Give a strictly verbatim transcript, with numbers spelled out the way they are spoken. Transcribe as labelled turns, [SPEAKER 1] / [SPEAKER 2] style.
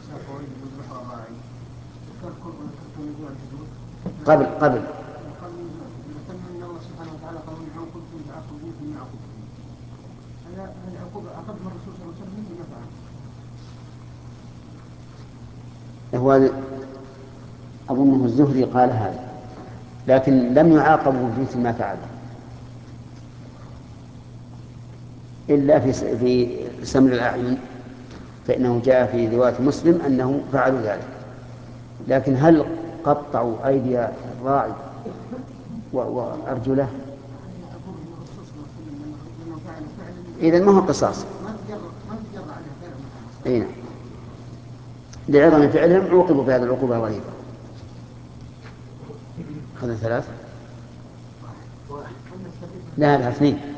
[SPEAKER 1] قبل قبل هو أظنه الزهري قال هذا، لكن لم يعاقبوا في ما فعل إلا في في سمر الأعين، فإنه جاء في رواية مسلم أنه فعلوا ذلك. لكن هل قطعوا أيدي الراعي وأرجله؟ إذن ما هو قصاص. إيه. لعظم فعلهم عوقبوا بهذه العقوبة الغليظة. خذ ثلاث. لا لا اثنين.